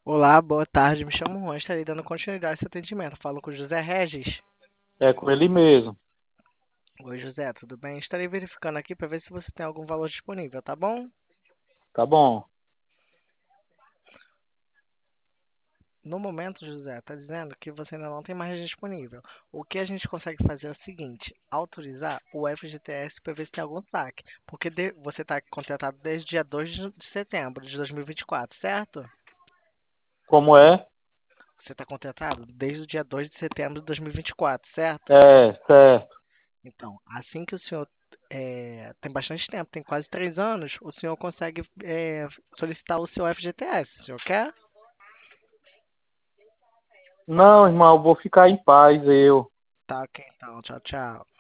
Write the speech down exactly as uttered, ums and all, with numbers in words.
Olá, boa tarde. Me chamo Juan, estarei dando continuidade a esse atendimento. Falo com o José Regis. É com ele mesmo. Oi, José, tudo bem? Estarei verificando aqui para ver se você tem algum valor disponível, tá bom? Tá bom. No momento, José, está dizendo que você ainda não tem mais disponível. O que a gente consegue fazer é o seguinte: autorizar o F G T S para ver se tem algum saque. Porque de- você está contratado desde dia dois de de setembro de dois mil e vinte e quatro, certo? Como é? Você está contratado desde o dia dois de setembro de dois mil e vinte e quatro, certo? É, certo. Então, assim que o senhor é, tem bastante tempo, tem quase três anos, o senhor consegue é, solicitar o seu F G T S. O senhor quer? Não, irmão, eu vou ficar em paz, eu. Tá, ok, então. Tchau, tchau.